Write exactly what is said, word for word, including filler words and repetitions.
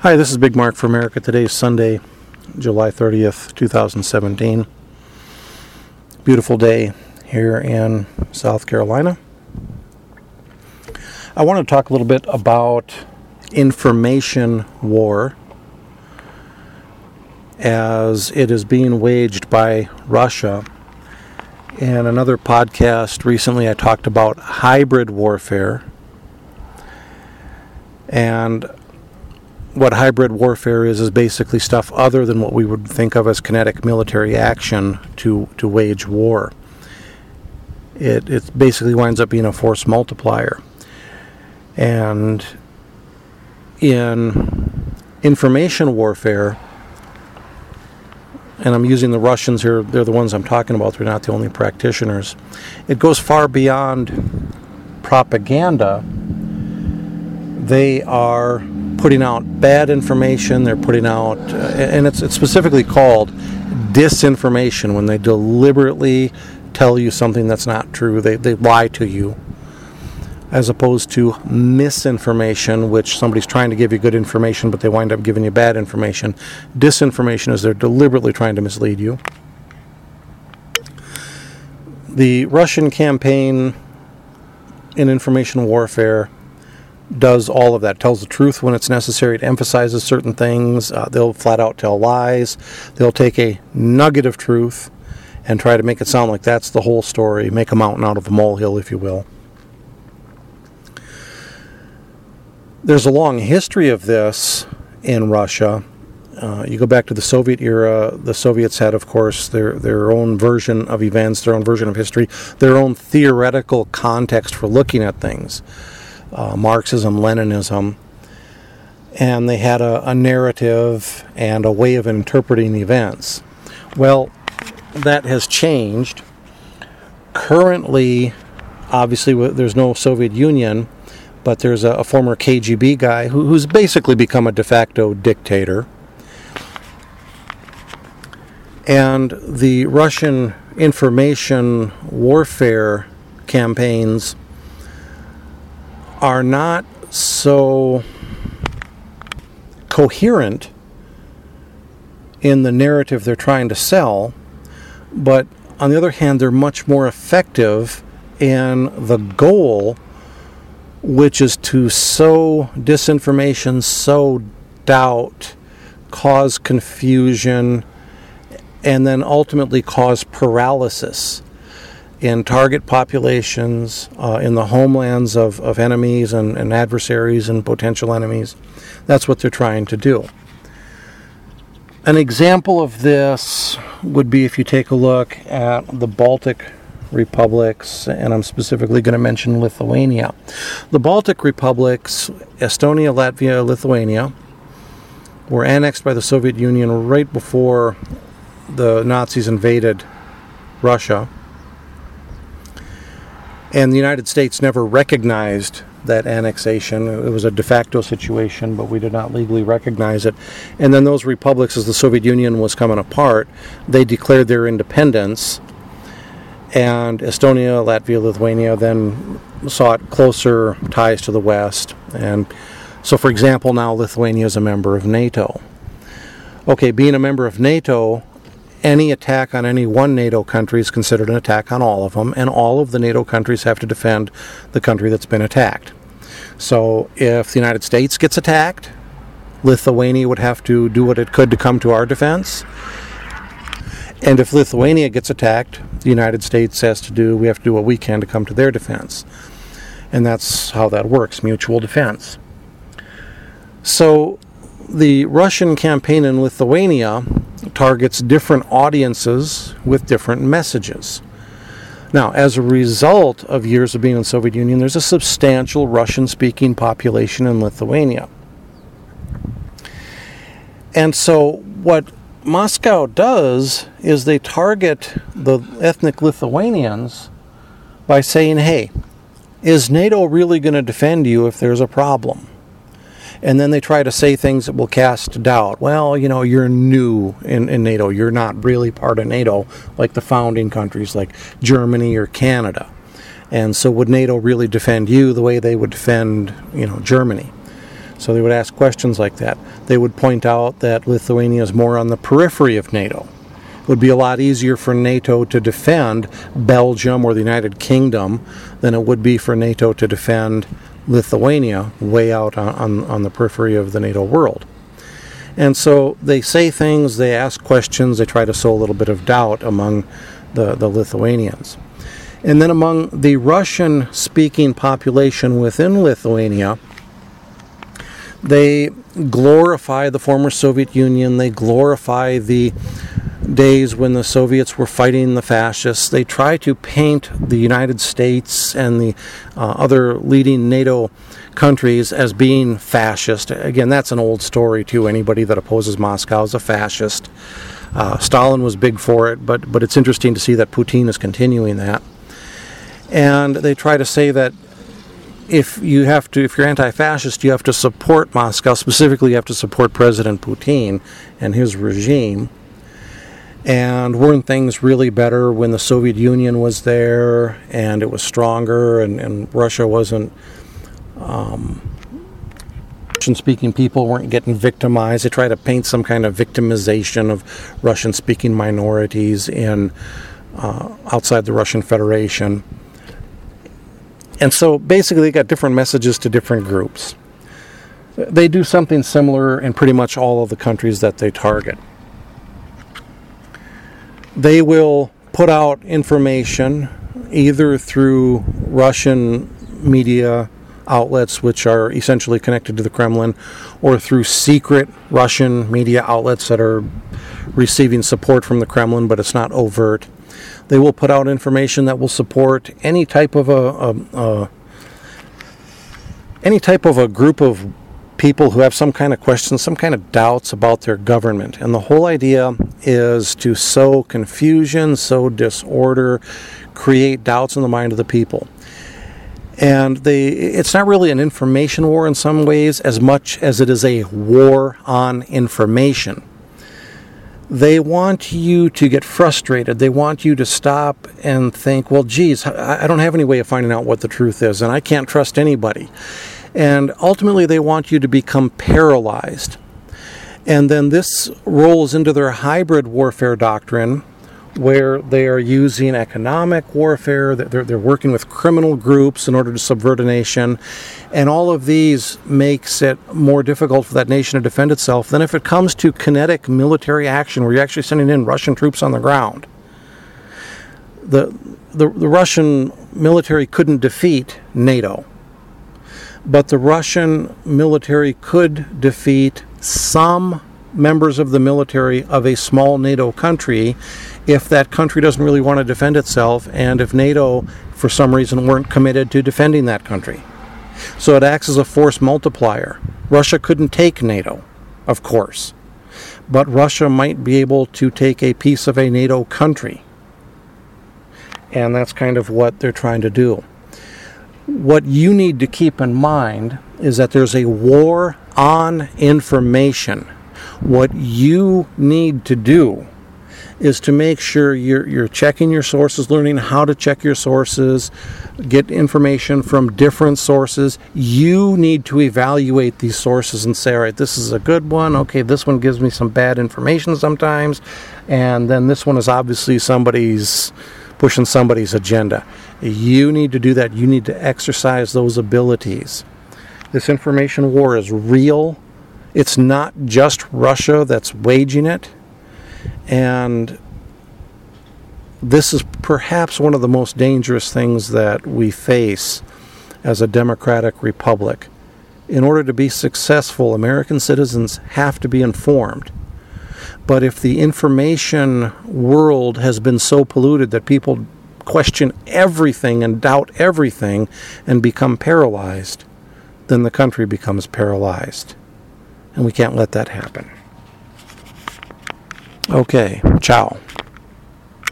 Hi, this is Big Mark for America. Today is Sunday, July thirtieth, twenty seventeen. Beautiful day here in South Carolina. I want to talk a little bit about information war as it is being waged by Russia. In another podcast recently, I talked about hybrid warfare, and what hybrid warfare is is basically stuff other than what we would think of as kinetic military action to, to wage war. It it basically winds up being a force multiplier. And in information warfare, and I'm using the Russians here, they're the ones I'm talking about, they're not the only practitioners, it goes far beyond propaganda. They are putting out bad information, they're putting out, uh, and it's, it's specifically called disinformation, when they deliberately tell you something that's not true, they, they lie to you, as opposed to misinformation, which somebody's trying to give you good information, but they wind up giving you bad information. Disinformation is they're deliberately trying to mislead you. The Russian campaign in information warfare does all of that, tells the truth when it's necessary, it emphasizes certain things, uh, they'll flat out tell lies, they'll take a nugget of truth and try to make it sound like that's the whole story, make a mountain out of a molehill, if you will. There's a long history of this in Russia. Uh, you go back to the Soviet era, the Soviets had, of course, their, their own version of events, their own version of history, their own theoretical context for looking at things. Uh, Marxism, Leninism, and they had a, a narrative and a way of interpreting events. Well, that has changed. Currently, obviously, there's no Soviet Union, but there's a, a former K G B guy who, who's basically become a de facto dictator. And the Russian information warfare campaigns are not so coherent in the narrative they're trying to sell, but on the other hand, they're much more effective in the goal, which is to sow disinformation, sow doubt, cause confusion, and then ultimately cause paralysis in target populations, uh, in the homelands of, of enemies and, and adversaries and potential enemies. That's what they're trying to do. An example of this would be if you take a look at the Baltic republics, and I'm specifically going to mention Lithuania. The Baltic republics, Estonia, Latvia, Lithuania, were annexed by the Soviet Union right before the Nazis invaded Russia. And the United States never recognized that annexation. It was a de facto situation, but we did not legally recognize it. And then those republics, as the Soviet Union was coming apart, they declared their independence. And Estonia, Latvia, Lithuania then sought closer ties to the West. And so, for example, now Lithuania is a member of NATO. Okay, being a member of NATO, any attack on any one NATO country is considered an attack on all of them, and all of the NATO countries have to defend the country that's been attacked. So if the United States gets attacked, Lithuania would have to do what it could to come to our defense. And if Lithuania gets attacked, the United States has to do, we have to do what we can to come to their defense. And that's how that works, mutual defense. So the Russian campaign in Lithuania targets different audiences with different messages. Now, as a result of years of being in the Soviet Union, there's a substantial Russian-speaking population in Lithuania. And so what Moscow does is they target the ethnic Lithuanians by saying, hey, is NATO really going to defend you if there's a problem? And then they try to say things that will cast doubt. Well, you know, you're new in, in NATO. You're not really part of NATO like the founding countries like Germany or Canada. And so would NATO really defend you the way they would defend, you know, Germany? So they would ask questions like that. They would point out that Lithuania is more on the periphery of NATO. It would be a lot easier for NATO to defend Belgium or the United Kingdom than it would be for NATO to defend Lithuania, way out on, on, on the periphery of the NATO world. And so they say things, they ask questions, they try to sow a little bit of doubt among the, the Lithuanians. And then among the Russian-speaking population within Lithuania, they glorify the former Soviet Union, they glorify the days when the Soviets were fighting the fascists. They try to paint the United States and the uh, other leading NATO countries as being fascist. Again, that's an old story too. Anybody that opposes Moscow is a fascist. Uh, Stalin was big for it, but but it's interesting to see that Putin is continuing that. And they try to say that if you have to, if you're anti-fascist, you have to support Moscow. Specifically, you have to support President Putin and his regime. And weren't things really better when the Soviet Union was there and it was stronger and, and Russia wasn't, um, Russian-speaking people weren't getting victimized? They try to paint some kind of victimization of Russian-speaking minorities in uh, outside the Russian Federation. And so basically they got different messages to different groups. They do something similar in pretty much all of the countries that they target. They will put out information either through Russian media outlets, which are essentially connected to the Kremlin, or through secret Russian media outlets that are receiving support from the Kremlin, but it's not overt. They will put out information that will support any type of a, a, a any type of a group of people who have some kind of questions, some kind of doubts about their government. And the whole idea is to sow confusion, sow disorder, create doubts in the mind of the people. And they, it's not really an information war in some ways as much as it is a war on information. They want you to get frustrated. They want you to stop and think, well, geez, I don't have any way of finding out what the truth is, and I can't trust anybody. And ultimately, they want you to become paralyzed. And then this rolls into their hybrid warfare doctrine, where they are using economic warfare, they're, they're working with criminal groups in order to subvert a nation, and all of these makes it more difficult for that nation to defend itself than if it comes to kinetic military action, where you're actually sending in Russian troops on the ground. The, the, the Russian military couldn't defeat NATO. But the Russian military could defeat some members of the military of a small NATO country if that country doesn't really want to defend itself and if NATO, for some reason, weren't committed to defending that country. So it acts as a force multiplier. Russia couldn't take NATO, of course, but Russia might be able to take a piece of a NATO country. And that's kind of what they're trying to do. What you need to keep in mind is that there's a war on information. What you need to do is to make sure you're, you're checking your sources, learning how to check your sources, get information from different sources. You need to evaluate these sources and say, all right, this is a good one. Okay, this one gives me some bad information sometimes. And then this one is obviously somebody's pushing somebody's agenda. You need to do that. You need to exercise those abilities. This information war is real. It's not just Russia that's waging it. And this is perhaps one of the most dangerous things that we face as a democratic republic. In order to be successful, American citizens have to be informed. But if the information world has been so polluted that people question everything and doubt everything and become paralyzed, then the country becomes paralyzed. And we can't let that happen. Okay, ciao.